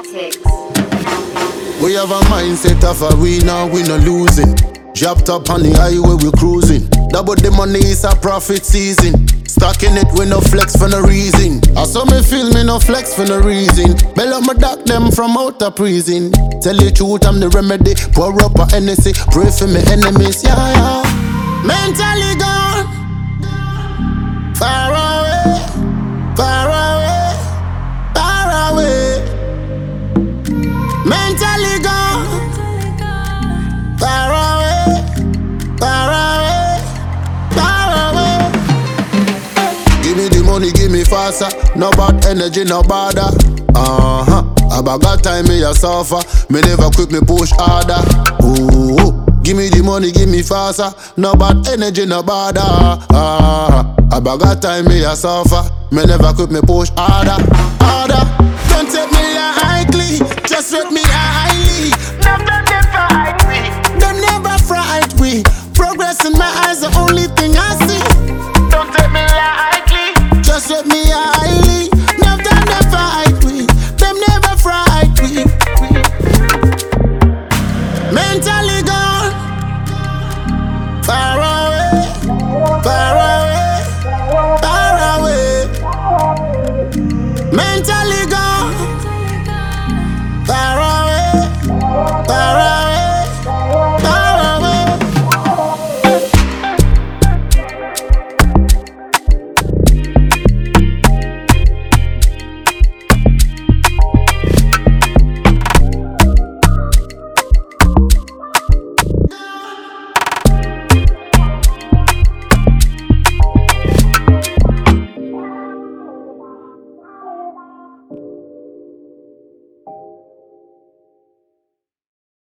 Tactics. We have a mindset of a winner, we no losing. Dropped up on the highway, we cruising. Double the money is a profit season. Stacking it with no flex for no reason. I saw me feel me no flex for no reason. Bell up my doc them from out of prison. Tell you truth, I'm the remedy. Pour up a Hennessy, pray for me enemies, yeah, yeah. Mentally gone, far away, far away, far away. Mentally gone, far away, far away, far away. Give me the money, give me faster. No bad energy, no bother. About got time, me a suffer. Me never quit, me push harder. Ooh. Give me the money, give me faster. No bad energy, no bother. About got time, me a suffer. Me never quit, me push harder, harder. Don't take me lightly, just let me highly. Them never fright me. Them never fright me. Progress in my eyes, the only thing I see. Don't take me lightly, just let me